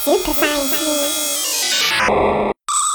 Super Science Me.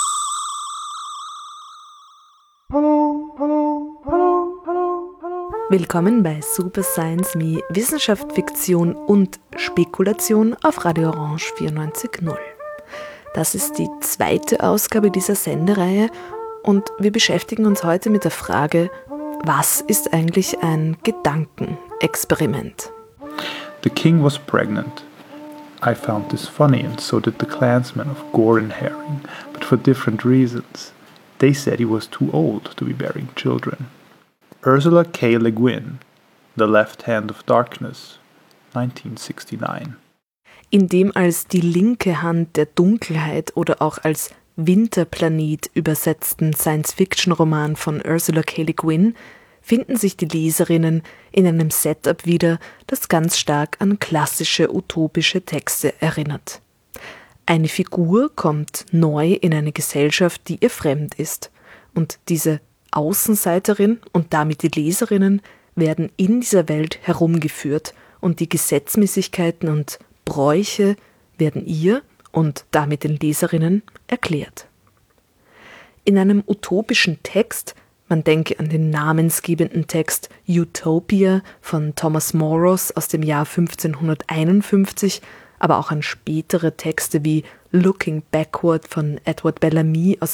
Willkommen bei Super Science Me, Wissenschaft, Fiktion und Spekulation auf Radio Orange 94.0. Das ist die zweite Ausgabe dieser Sendereihe und wir beschäftigen uns heute mit der Frage, was ist eigentlich ein Gedankenexperiment? The king was pregnant. I found this funny, and so did the clansmen of Gore and Herring, but for different reasons. They said he was too old to be bearing children. Ursula K. Le Guin, The Left Hand of Darkness, 1969. In dem als die linke Hand der Dunkelheit oder auch als Winterplanet übersetzten Science-Fiction-Roman von Ursula K. Le Guin finden sich die Leserinnen in einem Setup wieder, das ganz stark an klassische utopische Texte erinnert. Eine Figur kommt neu in eine Gesellschaft, die ihr fremd ist, und diese Außenseiterin und damit die Leserinnen werden in dieser Welt herumgeführt und die Gesetzmäßigkeiten und Bräuche werden ihr und damit den Leserinnen erklärt. In einem utopischen Text, man denke an den namensgebenden Text Utopia von Thomas Moros aus dem Jahr 1551, aber auch an spätere Texte wie Looking Backward von Edward Bellamy aus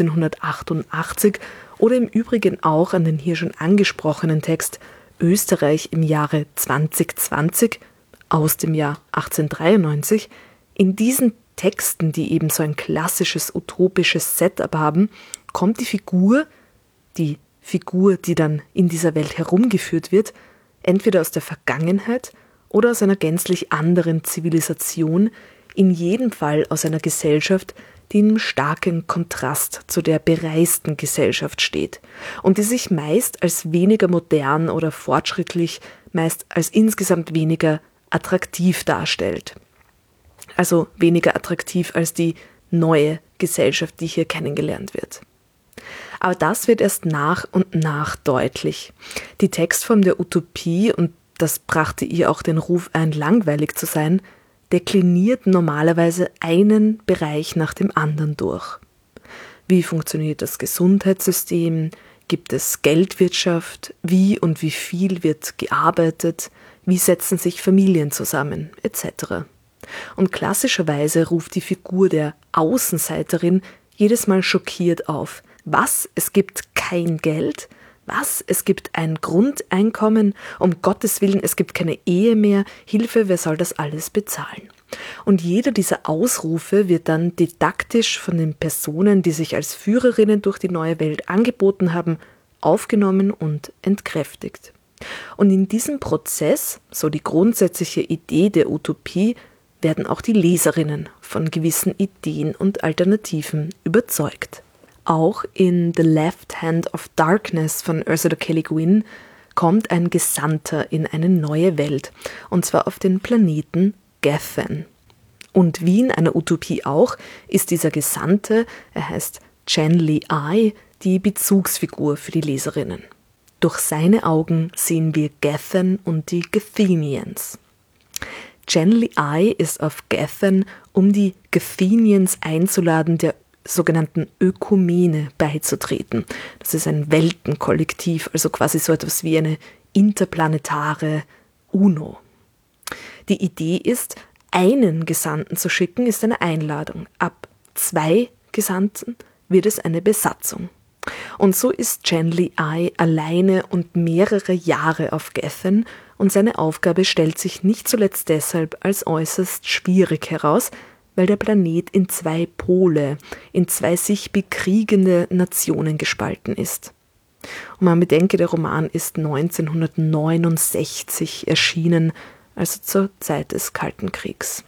1888 oder im Übrigen auch an den hier schon angesprochenen Text Österreich im Jahre 2020 aus dem Jahr 1893. In diesen Texten, die eben so ein klassisches utopisches Setup haben, kommt die Figur, die dann in dieser Welt herumgeführt wird, entweder aus der Vergangenheit oder aus einer gänzlich anderen Zivilisation, in jedem Fall aus einer Gesellschaft, die in starkem Kontrast zu der bereisten Gesellschaft steht und die sich meist als weniger modern oder fortschrittlich, meist als insgesamt weniger attraktiv darstellt. Also weniger attraktiv als die neue Gesellschaft, die hier kennengelernt wird. Aber das wird erst nach und nach deutlich. Die Textform der Utopie, und das brachte ihr auch den Ruf ein, langweilig zu sein, dekliniert normalerweise einen Bereich nach dem anderen durch. Wie funktioniert das Gesundheitssystem? Gibt es Geldwirtschaft? Wie und wie viel wird gearbeitet? Wie setzen sich Familien zusammen? Etc. Und klassischerweise ruft die Figur der Außenseiterin jedes Mal schockiert auf. Was? Es gibt kein Geld? Was? Es gibt ein Grundeinkommen? Um Gottes Willen, es gibt keine Ehe mehr? Hilfe, wer soll das alles bezahlen? Und jeder dieser Ausrufe wird dann didaktisch von den Personen, die sich als Führerinnen durch die neue Welt angeboten haben, aufgenommen und entkräftigt. Und in diesem Prozess, so die grundsätzliche Idee der Utopie, werden auch die Leserinnen von gewissen Ideen und Alternativen überzeugt. Auch in The Left Hand of Darkness von Ursula K. Le Guin kommt ein Gesandter in eine neue Welt, und zwar auf den Planeten Gethen. Und wie in einer Utopie auch, ist dieser Gesandte, er heißt Chenli Ai, die Bezugsfigur für die Leserinnen. Durch seine Augen sehen wir Gethen und die Gethenians. Chenli Ai ist auf Gethen, um die Gethenians einzuladen, der sogenannten Ökumene beizutreten. Das ist ein Weltenkollektiv, also quasi so etwas wie eine interplanetare UNO. Die Idee ist, einen Gesandten zu schicken, ist eine Einladung. Ab 2 Gesandten wird es eine Besatzung. Und so ist Chenli Ai alleine und mehrere Jahre auf Gethen, und seine Aufgabe stellt sich nicht zuletzt deshalb als äußerst schwierig heraus, weil der Planet in 2 Pole, in 2 sich bekriegende Nationen gespalten ist. Und man bedenke, der Roman ist 1969 erschienen, also zur Zeit des Kalten Kriegs.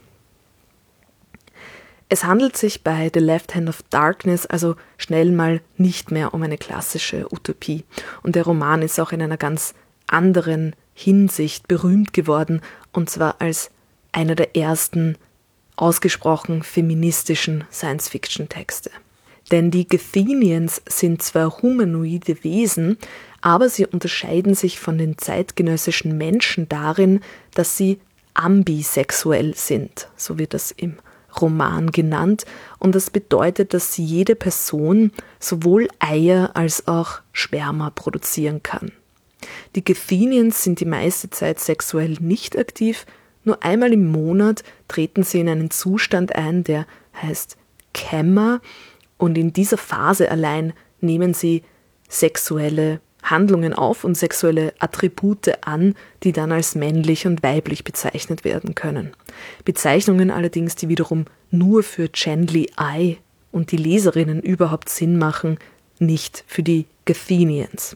Es handelt sich bei The Left Hand of Darkness also schnell mal nicht mehr um eine klassische Utopie. Und der Roman ist auch in einer ganz anderen Hinsicht berühmt geworden, und zwar als einer der ersten ausgesprochen feministischen Science-Fiction-Texte. Denn die Gethenians sind zwar humanoide Wesen, aber sie unterscheiden sich von den zeitgenössischen Menschen darin, dass sie ambisexuell sind, so wird das im Roman genannt und das bedeutet, dass jede Person sowohl Eier als auch Sperma produzieren kann. Die Gethenians sind die meiste Zeit sexuell nicht aktiv, nur einmal im Monat treten sie in einen Zustand ein, der heißt Kemmer, und in dieser Phase allein nehmen sie sexuelle Handlungen auf und sexuelle Attribute an, die dann als männlich und weiblich bezeichnet werden können. Bezeichnungen allerdings, die wiederum nur für Chandley Eye und die Leserinnen überhaupt Sinn machen, nicht für die Gethenians.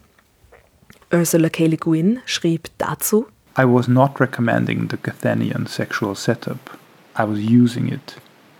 Ursula K. Le Guin schrieb dazu: I was not recommending the Gethenian sexual setup. I was using it.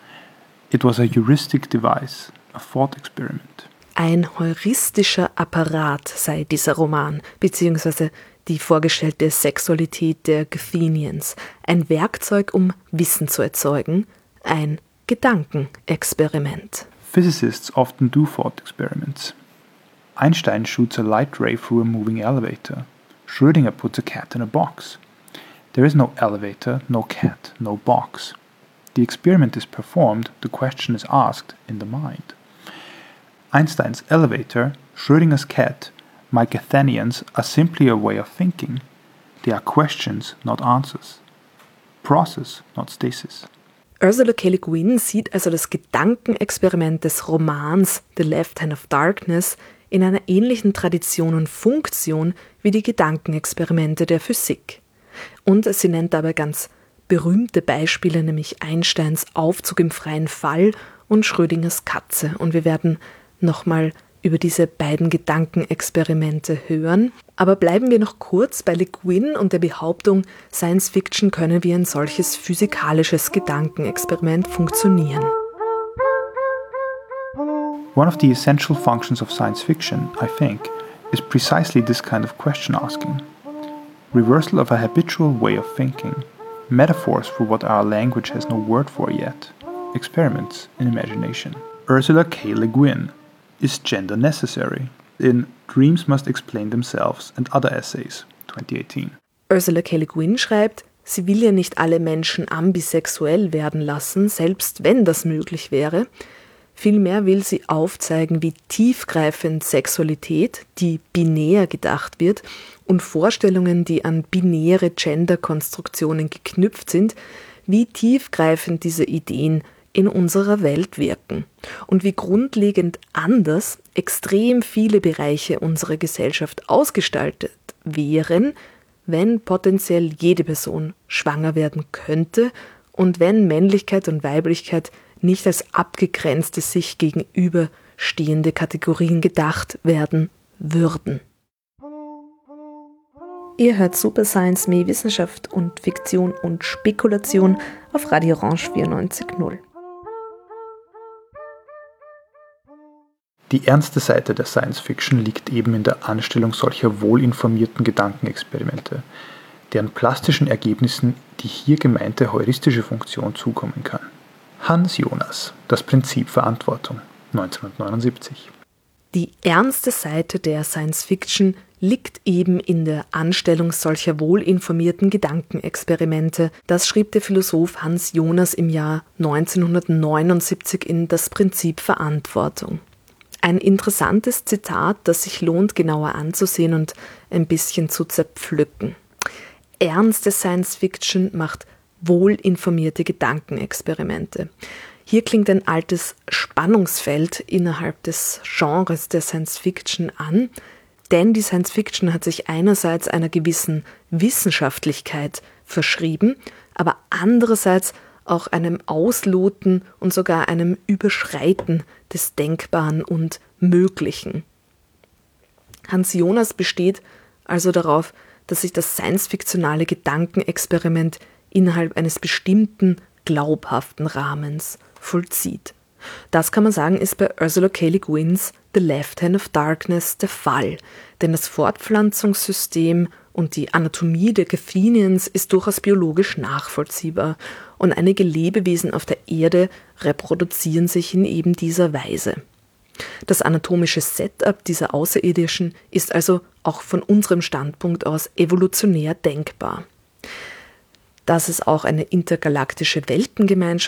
It was a heuristic device, a thought experiment. Ein heuristischer Apparat sei dieser Roman, beziehungsweise die vorgestellte Sexualität der Gethenians. Ein Werkzeug, um Wissen zu erzeugen, ein Gedankenexperiment. Physicists often do thought experiments. Einstein shoots a light ray through a moving elevator. Schrödinger puts a cat in a box. There is no elevator, no cat, no box. The experiment is performed, the question is asked in the mind. Einstein's elevator, Schrödinger's cat, my Gethenians are simply a way of thinking. They are questions, not answers. Process, not stasis. Ursula K. Le Guin sieht also das Gedankenexperiment des Romans The Left Hand of Darkness in einer ähnlichen Tradition und Funktion wie die Gedankenexperimente der Physik. Und sie nennt dabei ganz berühmte Beispiele, nämlich Einsteins Aufzug im freien Fall und Schrödingers Katze. Und wir werden nochmal über diese beiden Gedankenexperimente hören. Aber bleiben wir noch kurz bei Le Guin und der Behauptung, Science Fiction könne wie ein solches physikalisches Gedankenexperiment funktionieren. One of the essential functions of science fiction, I think, is precisely this kind of question asking. Reversal of a habitual way of thinking. Metaphors for what our language has no word for yet. Experiments in imagination. Ursula K. Le Guin. Is gender necessary? In Dreams Must Explain Themselves and Other Essays, 2018. Ursula K. Le Guin schreibt, sie will ja nicht alle Menschen ambisexuell werden lassen, selbst wenn das möglich wäre. Vielmehr will sie aufzeigen, wie tiefgreifend Sexualität, die binär gedacht wird, und Vorstellungen, die an binäre Genderkonstruktionen geknüpft sind, wie tiefgreifend diese Ideen in unserer Welt wirken und wie grundlegend anders extrem viele Bereiche unserer Gesellschaft ausgestaltet wären, wenn potenziell jede Person schwanger werden könnte und wenn Männlichkeit und Weiblichkeit nicht als abgegrenzte, sich gegenüberstehende Kategorien gedacht werden würden. Ihr hört Super Science, mehr Wissenschaft und Fiktion und Spekulation auf Radio Orange 94.0. Die ernste Seite der Science Fiction liegt eben in der Anstellung solcher wohlinformierten Gedankenexperimente, deren plastischen Ergebnissen die hier gemeinte heuristische Funktion zukommen kann. Hans Jonas, Das Prinzip Verantwortung, 1979. Die ernste Seite der Science Fiction liegt eben in der Anstellung solcher wohlinformierten Gedankenexperimente. Das schrieb der Philosoph Hans Jonas im Jahr 1979 in Das Prinzip Verantwortung. Ein interessantes Zitat, das sich lohnt, genauer anzusehen und ein bisschen zu zerpflücken. Ernste Science Fiction macht wohlinformierte Gedankenexperimente. Hier klingt ein altes Spannungsfeld innerhalb des Genres der Science Fiction an, denn die Science Fiction hat sich einerseits einer gewissen Wissenschaftlichkeit verschrieben, aber andererseits auch einem Ausloten und sogar einem Überschreiten des Denkbaren und Möglichen. Hans Jonas besteht also darauf, dass sich das science-fiktionale Gedankenexperiment innerhalb eines bestimmten glaubhaften Rahmens vollzieht. Das kann man sagen, ist bei Ursula K. Le Guins The Left Hand of Darkness der Fall, denn das Fortpflanzungssystem und die Anatomie der Gethenians ist durchaus biologisch nachvollziehbar und einige Lebewesen auf der Erde reproduzieren sich in eben dieser Weise. Das anatomische Setup dieser Außerirdischen ist also auch von unserem Standpunkt aus evolutionär denkbar. Dass es auch eine intergalaktische Weltengemeinschaft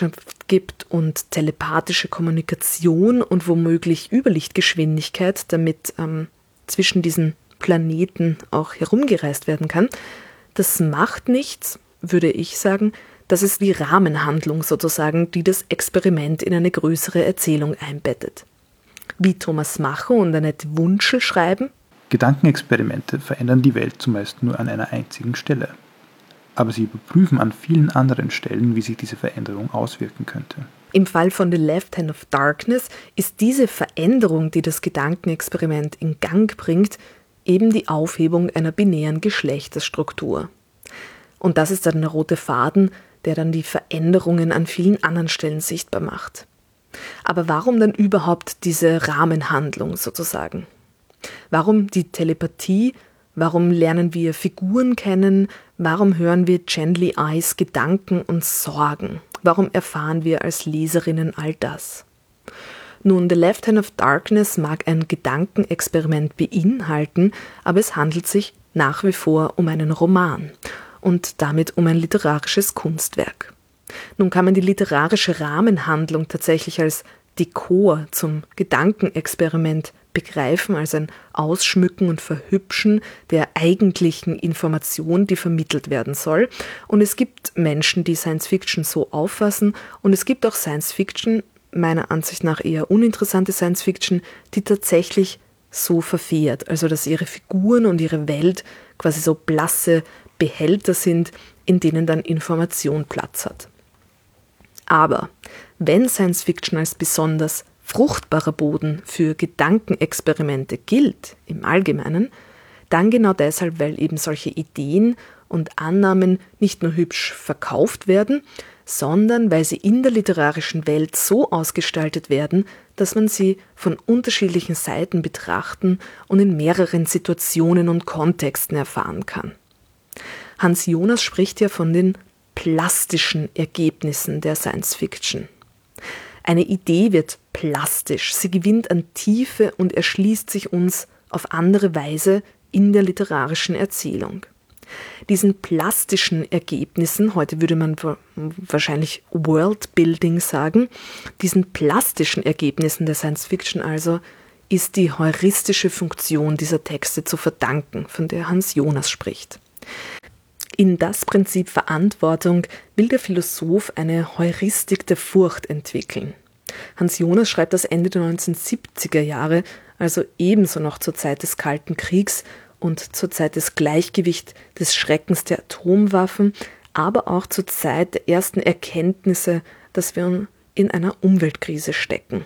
gibt und telepathische Kommunikation und womöglich Überlichtgeschwindigkeit, damit zwischen diesen Planeten auch herumgereist werden kann, das macht nichts, würde ich sagen. Das ist die Rahmenhandlung sozusagen, die das Experiment in eine größere Erzählung einbettet. Wie Thomas Macho und Annette Wunschel schreiben: Gedankenexperimente verändern die Welt zumeist nur an einer einzigen Stelle. Aber sie überprüfen an vielen anderen Stellen, wie sich diese Veränderung auswirken könnte. Im Fall von The Left Hand of Darkness ist diese Veränderung, die das Gedankenexperiment in Gang bringt, eben die Aufhebung einer binären Geschlechterstruktur. Und das ist dann der rote Faden, der dann die Veränderungen an vielen anderen Stellen sichtbar macht. Aber warum dann überhaupt diese Rahmenhandlung sozusagen? Warum die Telepathie? Warum lernen wir Figuren kennen? Warum hören wir Chandley Eyes Gedanken und Sorgen? Warum erfahren wir als Leserinnen all das? Nun, The Left Hand of Darkness mag ein Gedankenexperiment beinhalten, aber es handelt sich nach wie vor um einen Roman und damit um ein literarisches Kunstwerk. Nun kann man die literarische Rahmenhandlung tatsächlich als Dekor zum Gedankenexperiment begreifen, als ein Ausschmücken und Verhübschen der eigentlichen Information, die vermittelt werden soll. Und es gibt Menschen, die Science Fiction so auffassen, und es gibt auch Science Fiction, meiner Ansicht nach eher uninteressante Science Fiction, die tatsächlich so verfährt, also dass ihre Figuren und ihre Welt quasi so blasse Behälter sind, in denen dann Information Platz hat. Aber wenn Science Fiction als besonders fruchtbarer Boden für Gedankenexperimente gilt, im Allgemeinen, dann genau deshalb, weil eben solche Ideen und Annahmen nicht nur hübsch verkauft werden, sondern weil sie in der literarischen Welt so ausgestaltet werden, dass man sie von unterschiedlichen Seiten betrachten und in mehreren Situationen und Kontexten erfahren kann. Hans Jonas spricht ja von den plastischen Ergebnissen der Science Fiction. Eine Idee wird plastisch, sie gewinnt an Tiefe und erschließt sich uns auf andere Weise in der literarischen Erzählung. Diesen plastischen Ergebnissen, heute würde man wahrscheinlich Worldbuilding sagen, diesen plastischen Ergebnissen der Science Fiction also ist die heuristische Funktion dieser Texte zu verdanken, von der Hans Jonas spricht. In das Prinzip Verantwortung will der Philosoph eine Heuristik der Furcht entwickeln. Hans Jonas schreibt das Ende der 1970er Jahre, also ebenso noch zur Zeit des Kalten Kriegs und zur Zeit des Gleichgewichts des Schreckens der Atomwaffen, aber auch zur Zeit der ersten Erkenntnisse, dass wir in einer Umweltkrise stecken.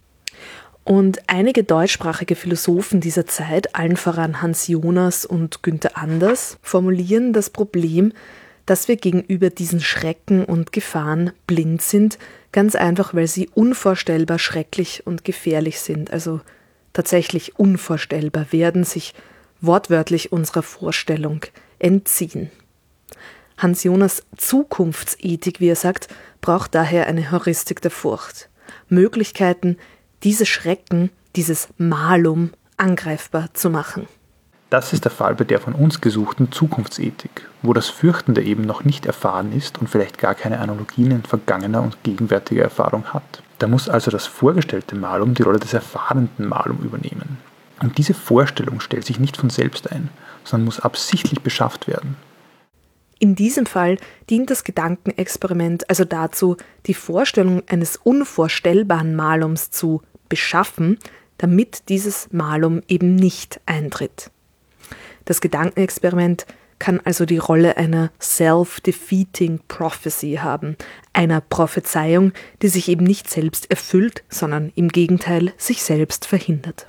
Und einige deutschsprachige Philosophen dieser Zeit, allen voran Hans Jonas und Günther Anders, formulieren das Problem, dass wir gegenüber diesen Schrecken und Gefahren blind sind, ganz einfach, weil sie unvorstellbar schrecklich und gefährlich sind, also tatsächlich unvorstellbar werden, sich wortwörtlich unserer Vorstellung entziehen. Hans Jonas' Zukunftsethik, wie er sagt, braucht daher eine Heuristik der Furcht. Möglichkeiten, diese Schrecken, dieses Malum angreifbar zu machen. Das ist der Fall bei der von uns gesuchten Zukunftsethik, wo das Fürchtende eben noch nicht erfahren ist und vielleicht gar keine Analogien in vergangener und gegenwärtiger Erfahrung hat. Da muss also das vorgestellte Malum die Rolle des erfahrenden Malum übernehmen. Und diese Vorstellung stellt sich nicht von selbst ein, sondern muss absichtlich beschafft werden. In diesem Fall dient das Gedankenexperiment also dazu, die Vorstellung eines unvorstellbaren Malums zu beschaffen, damit dieses Malum eben nicht eintritt. Das Gedankenexperiment kann also die Rolle einer self-defeating prophecy haben, einer Prophezeiung, die sich eben nicht selbst erfüllt, sondern im Gegenteil sich selbst verhindert.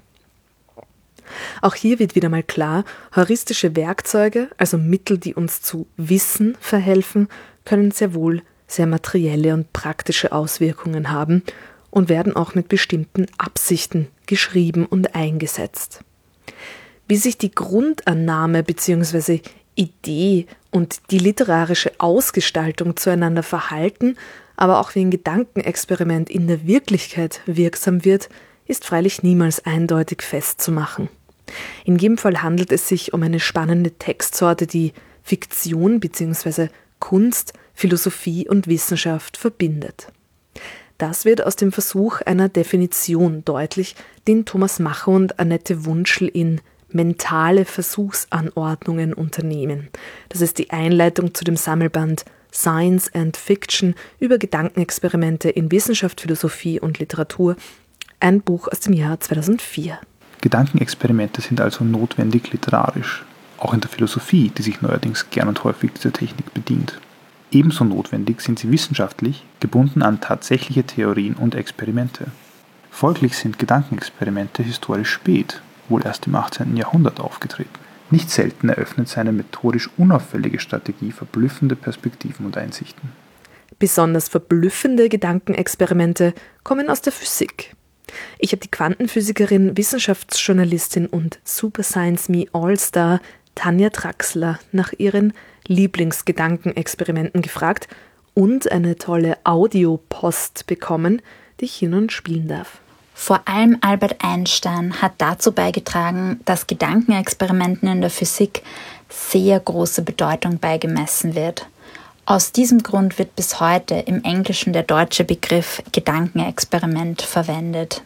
Auch hier wird wieder mal klar, heuristische Werkzeuge, also Mittel, die uns zu Wissen verhelfen, können sehr wohl sehr materielle und praktische Auswirkungen haben und werden auch mit bestimmten Absichten geschrieben und eingesetzt. Wie sich die Grundannahme bzw. Idee und die literarische Ausgestaltung zueinander verhalten, aber auch wie ein Gedankenexperiment in der Wirklichkeit wirksam wird, ist freilich niemals eindeutig festzumachen. In jedem Fall handelt es sich um eine spannende Textsorte, die Fiktion bzw. Kunst, Philosophie und Wissenschaft verbindet. Das wird aus dem Versuch einer Definition deutlich, den Thomas Macher und Annette Wunschel in Mentale Versuchsanordnungen unternehmen. Das ist die Einleitung zu dem Sammelband Science and Fiction über Gedankenexperimente in Wissenschaft, Philosophie und Literatur, ein Buch aus dem Jahr 2004. Gedankenexperimente sind also notwendig literarisch, auch in der Philosophie, die sich neuerdings gern und häufig dieser Technik bedient. Ebenso notwendig sind sie wissenschaftlich, gebunden an tatsächliche Theorien und Experimente. Folglich sind Gedankenexperimente historisch spät, wohl erst im 18. Jahrhundert aufgetreten. Nicht selten eröffnet seine methodisch unauffällige Strategie verblüffende Perspektiven und Einsichten. Besonders verblüffende Gedankenexperimente kommen aus der Physik. Ich habe die Quantenphysikerin, Wissenschaftsjournalistin und Super Science Me All-Star Tanja Traxler nach ihren Lieblingsgedankenexperimenten gefragt und eine tolle Audiopost bekommen, die ich hier nun spielen darf. Vor allem Albert Einstein hat dazu beigetragen, dass Gedankenexperimenten in der Physik sehr große Bedeutung beigemessen wird. Aus diesem Grund wird bis heute im Englischen der deutsche Begriff Gedankenexperiment verwendet.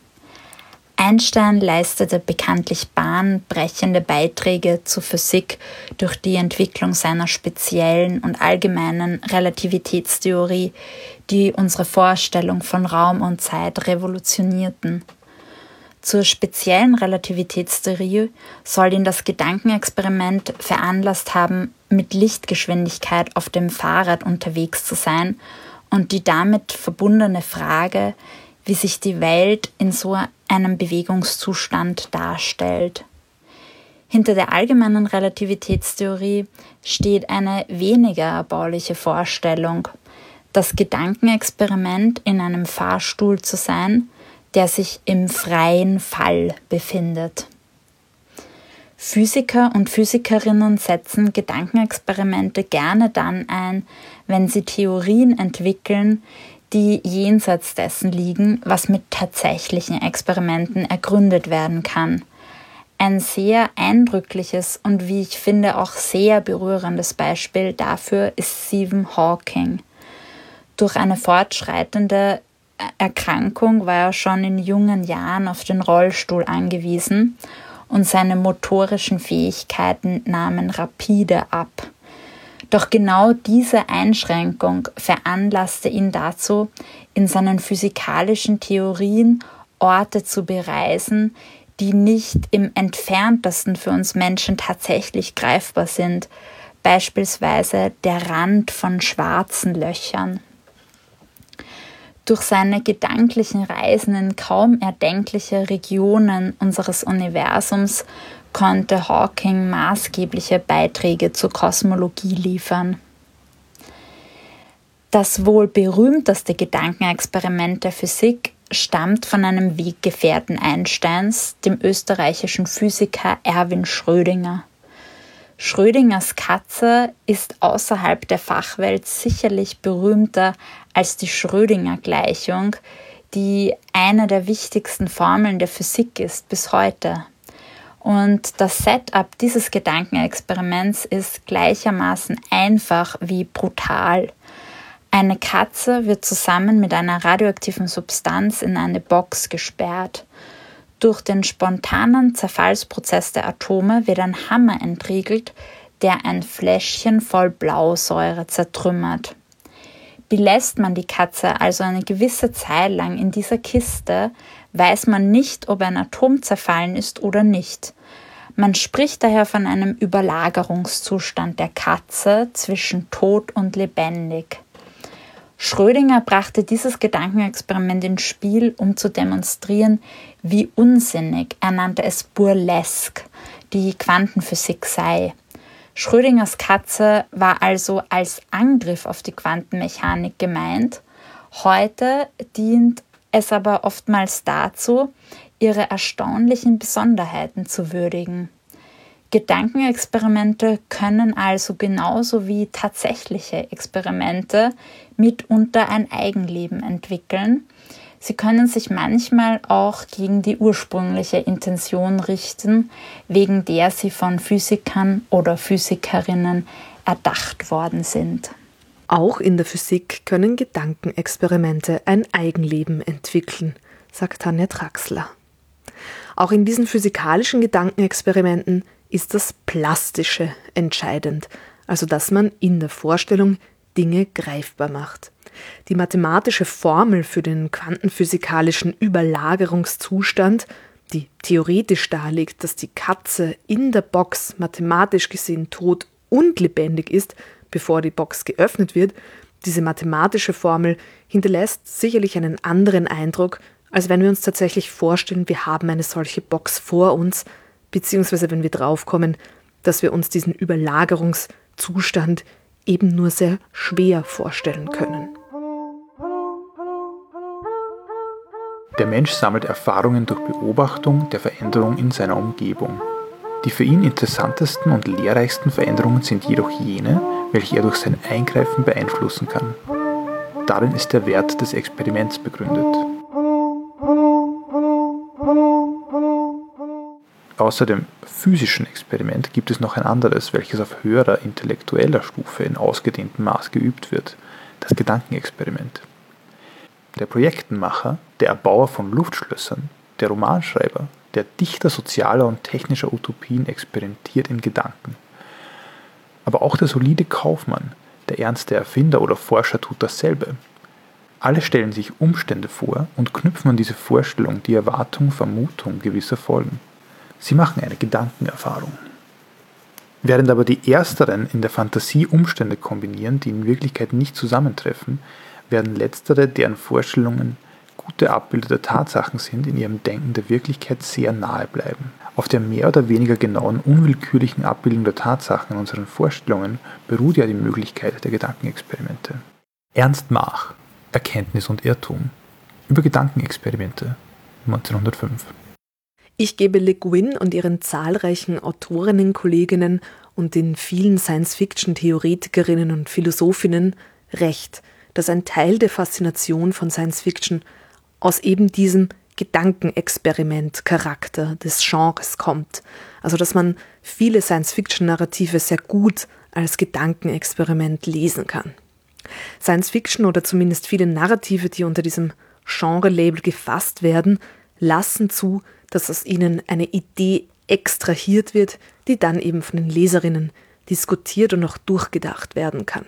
Einstein leistete bekanntlich bahnbrechende Beiträge zur Physik durch die Entwicklung seiner speziellen und allgemeinen Relativitätstheorie, die unsere Vorstellung von Raum und Zeit revolutionierten. Zur speziellen Relativitätstheorie soll ihn das Gedankenexperiment veranlasst haben, mit Lichtgeschwindigkeit auf dem Fahrrad unterwegs zu sein und die damit verbundene Frage, wie sich die Welt in so einem Bewegungszustand darstellt. Hinter der allgemeinen Relativitätstheorie steht eine weniger erbauliche Vorstellung, das Gedankenexperiment in einem Fahrstuhl zu sein, der sich im freien Fall befindet. Physiker und Physikerinnen setzen Gedankenexperimente gerne dann ein, wenn sie Theorien entwickeln, die jenseits dessen liegen, was mit tatsächlichen Experimenten ergründet werden kann. Ein sehr eindrückliches und wie ich finde auch sehr berührendes Beispiel dafür ist Stephen Hawking. Durch eine fortschreitende Erkrankung war er schon in jungen Jahren auf den Rollstuhl angewiesen und seine motorischen Fähigkeiten nahmen rapide ab. Doch genau diese Einschränkung veranlasste ihn dazu, in seinen physikalischen Theorien Orte zu bereisen, die nicht im entferntesten für uns Menschen tatsächlich greifbar sind, beispielsweise der Rand von schwarzen Löchern. Durch seine gedanklichen Reisen in kaum erdenkliche Regionen unseres Universums konnte Hawking maßgebliche Beiträge zur Kosmologie liefern. Das wohl berühmteste Gedankenexperiment der Physik stammt von einem Weggefährten Einsteins, dem österreichischen Physiker Erwin Schrödinger. Schrödingers Katze ist außerhalb der Fachwelt sicherlich berühmter als die Schrödinger-Gleichung, die eine der wichtigsten Formeln der Physik ist bis heute. Und das Setup dieses Gedankenexperiments ist gleichermaßen einfach wie brutal. Eine Katze wird zusammen mit einer radioaktiven Substanz in eine Box gesperrt. Durch den spontanen Zerfallsprozess der Atome wird ein Hammer entriegelt, der ein Fläschchen voll Blausäure zertrümmert. Belässt man die Katze also eine gewisse Zeit lang in dieser Kiste, weiß man nicht, ob ein Atom zerfallen ist oder nicht. Man spricht daher von einem Überlagerungszustand der Katze zwischen tot und lebendig. Schrödinger brachte dieses Gedankenexperiment ins Spiel, um zu demonstrieren, wie unsinnig, er nannte es burlesque, die Quantenphysik sei. Schrödingers Katze war also als Angriff auf die Quantenmechanik gemeint. Heute dient es aber oftmals dazu, ihre erstaunlichen Besonderheiten zu würdigen. Gedankenexperimente können also genauso wie tatsächliche Experimente mitunter ein Eigenleben entwickeln. Sie können sich manchmal auch gegen die ursprüngliche Intention richten, wegen der sie von Physikern oder Physikerinnen erdacht worden sind. Auch in der Physik können Gedankenexperimente ein Eigenleben entwickeln, sagt Tanja Traxler. Auch in diesen physikalischen Gedankenexperimenten ist das Plastische entscheidend, also dass man in der Vorstellung Dinge greifbar macht. Die mathematische Formel für den quantenphysikalischen Überlagerungszustand, die theoretisch darlegt, dass die Katze in der Box mathematisch gesehen tot und lebendig ist, bevor die Box geöffnet wird, diese mathematische Formel hinterlässt sicherlich einen anderen Eindruck, als wenn wir uns tatsächlich vorstellen, wir haben eine solche Box vor uns, beziehungsweise wenn wir draufkommen, dass wir uns diesen Überlagerungszustand eben nur sehr schwer vorstellen können. Der Mensch sammelt Erfahrungen durch Beobachtung der Veränderung in seiner Umgebung. Die für ihn interessantesten und lehrreichsten Veränderungen sind jedoch jene, welche er durch sein Eingreifen beeinflussen kann. Darin ist der Wert des Experiments begründet. Außer dem physischen Experiment gibt es noch ein anderes, welches auf höherer intellektueller Stufe in ausgedehntem Maß geübt wird, das Gedankenexperiment. Der Projektenmacher, der Erbauer von Luftschlössern, der Romanschreiber, der Dichter sozialer und technischer Utopien experimentiert in Gedanken. Aber auch der solide Kaufmann, der ernste Erfinder oder Forscher tut dasselbe. Alle stellen sich Umstände vor und knüpfen an diese Vorstellung die Erwartung, Vermutung gewisser Folgen. Sie machen eine Gedankenerfahrung. Während aber die Ersteren in der Fantasie Umstände kombinieren, die in Wirklichkeit nicht zusammentreffen, werden Letztere, deren Vorstellungen gute Abbilder der Tatsachen sind, in ihrem Denken der Wirklichkeit sehr nahe bleiben. Auf der mehr oder weniger genauen, unwillkürlichen Abbildung der Tatsachen in unseren Vorstellungen beruht ja die Möglichkeit der Gedankenexperimente. Ernst Mach, Erkenntnis und Irrtum, über Gedankenexperimente, 1905. Ich gebe Le Guin und ihren zahlreichen Autorinnen-Kolleginnen und den vielen Science-Fiction-Theoretikerinnen und Philosophinnen recht, dass ein Teil der Faszination von Science-Fiction aus eben diesem Gedankenexperiment-Charakter des Genres kommt. Also dass man viele Science-Fiction-Narrative sehr gut als Gedankenexperiment lesen kann. Science-Fiction oder zumindest viele Narrative, die unter diesem Genre-Label gefasst werden, lassen zu, dass aus ihnen eine Idee extrahiert wird, die dann eben von den Leserinnen diskutiert und auch durchgedacht werden kann.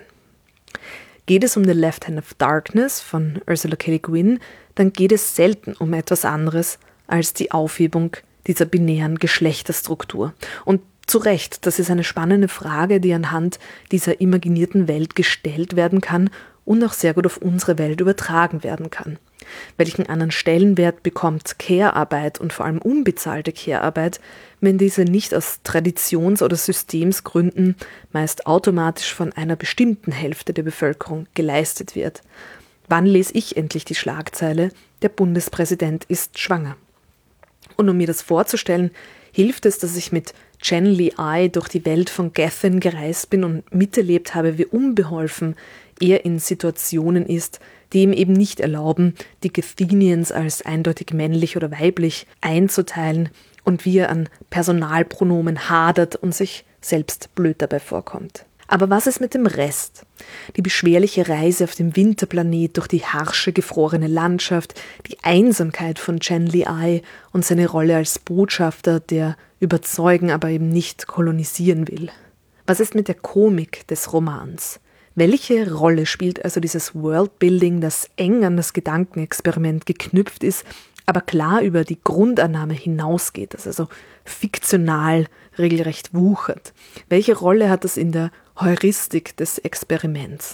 Geht es um The Left Hand of Darkness von Ursula K. Le Guin, dann geht es selten um etwas anderes als die Aufhebung dieser binären Geschlechterstruktur. Und zu Recht, das ist eine spannende Frage, die anhand dieser imaginierten Welt gestellt werden kann und auch sehr gut auf unsere Welt übertragen werden kann. Welchen anderen Stellenwert bekommt Care-Arbeit und vor allem unbezahlte Care-Arbeit, wenn diese nicht aus Traditions- oder Systemsgründen meist automatisch von einer bestimmten Hälfte der Bevölkerung geleistet wird? Wann lese ich endlich die Schlagzeile, der Bundespräsident ist schwanger? Und um mir das vorzustellen, hilft es, dass ich mit Chen Li-ai durch die Welt von Gethin gereist bin und miterlebt habe, wie unbeholfen er in Situationen ist, die ihm eben nicht erlauben, die Gethinians als eindeutig männlich oder weiblich einzuteilen und wie er an Personalpronomen hadert und sich selbst blöd dabei vorkommt. Aber was ist mit dem Rest? Die beschwerliche Reise auf dem Winterplanet durch die harsche, gefrorene Landschaft, die Einsamkeit von Chen Li-ai und seine Rolle als Botschafter, der überzeugen, aber eben nicht kolonisieren will. Was ist mit der Komik des Romans? Welche Rolle spielt also dieses Worldbuilding, das eng an das Gedankenexperiment geknüpft ist, aber klar über die Grundannahme hinausgeht, das also fiktional regelrecht wuchert? Welche Rolle hat das in der Heuristik des Experiments?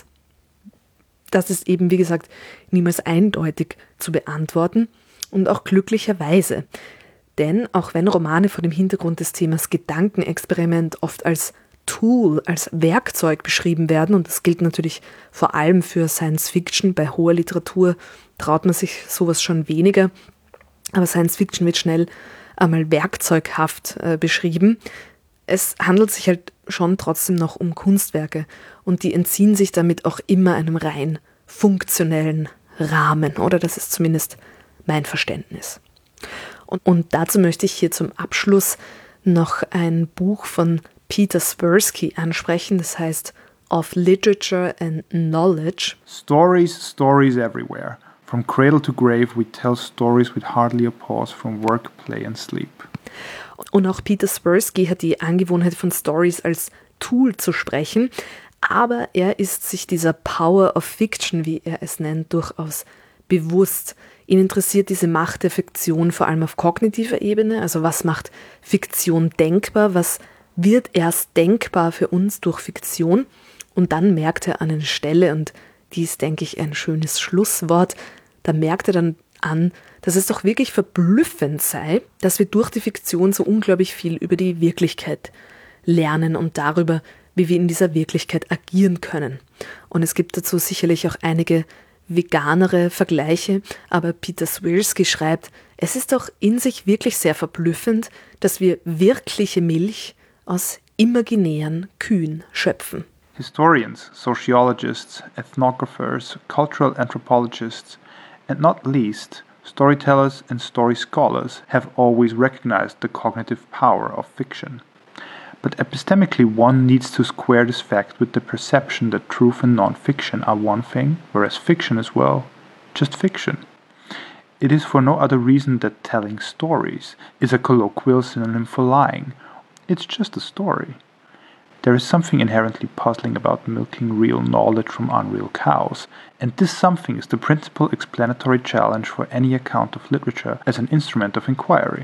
Das ist eben, wie gesagt, niemals eindeutig zu beantworten und auch glücklicherweise. Denn auch wenn Romane vor dem Hintergrund des Themas Gedankenexperiment oft als Tool, als Werkzeug beschrieben werden, und das gilt natürlich vor allem für Science Fiction, bei hoher Literatur traut man sich sowas schon weniger, aber Science Fiction wird schnell einmal werkzeughaft beschrieben. Es handelt sich halt schon trotzdem noch um Kunstwerke und die entziehen sich damit auch immer einem rein funktionellen Rahmen, oder das ist zumindest mein Verständnis. Und dazu möchte ich hier zum Abschluss noch ein Buch von Peter Swirsky ansprechen, das heißt of literature and knowledge. Stories, stories everywhere. From cradle to grave we tell stories with hardly a pause from work, play and sleep. Und auch Peter Swirsky hat die Angewohnheit von Stories als Tool zu sprechen, aber er ist sich dieser Power of Fiction, wie er es nennt, durchaus bewusst. Ihn interessiert diese Macht der Fiktion vor allem auf kognitiver Ebene, also was macht Fiktion denkbar, was wird erst denkbar für uns durch Fiktion. Und dann merkt er an einer Stelle, und die ist, denke ich, ein schönes Schlusswort, da merkt er dann an, dass es doch wirklich verblüffend sei, dass wir durch die Fiktion so unglaublich viel über die Wirklichkeit lernen und darüber, wie wir in dieser Wirklichkeit agieren können. Und es gibt dazu sicherlich auch einige veganere Vergleiche, aber Peter Swirsky schreibt, es ist doch in sich wirklich sehr verblüffend, dass wir wirkliche Milch aus imaginären Kühen schöpfen. Historians, sociologists, ethnographers, cultural anthropologists, and not least, storytellers and story scholars have always recognized the cognitive power of fiction. But epistemically, one needs to square this fact with the perception that truth and non-fiction are one thing, whereas fiction is, well, just fiction. It is for no other reason that telling stories is a colloquial synonym for lying. It's just a story. There is something inherently puzzling about milking real knowledge from unreal cows, and this something is the principal explanatory challenge for any account of literature as an instrument of inquiry.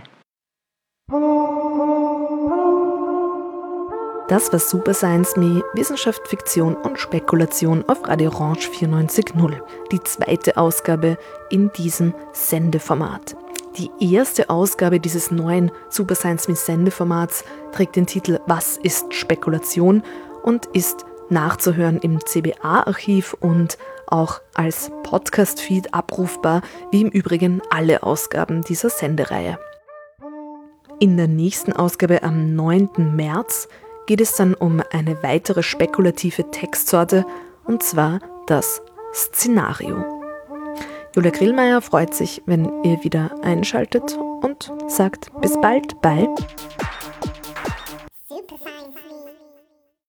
Das war Super Science Me, Wissenschaft, Fiktion und Spekulation auf Radio Orange 94.0. Die zweite Ausgabe in diesem Sendeformat. Die erste Ausgabe dieses neuen Super Science Me Sendeformats trägt den Titel Was ist Spekulation und ist nachzuhören im CBA-Archiv und auch als Podcast-Feed abrufbar, wie im Übrigen alle Ausgaben dieser Sendereihe. In der nächsten Ausgabe am 9. März geht es dann um eine weitere spekulative Textsorte, und zwar das Szenario. Julia Grillmeier freut sich, wenn ihr wieder einschaltet und sagt bis bald bei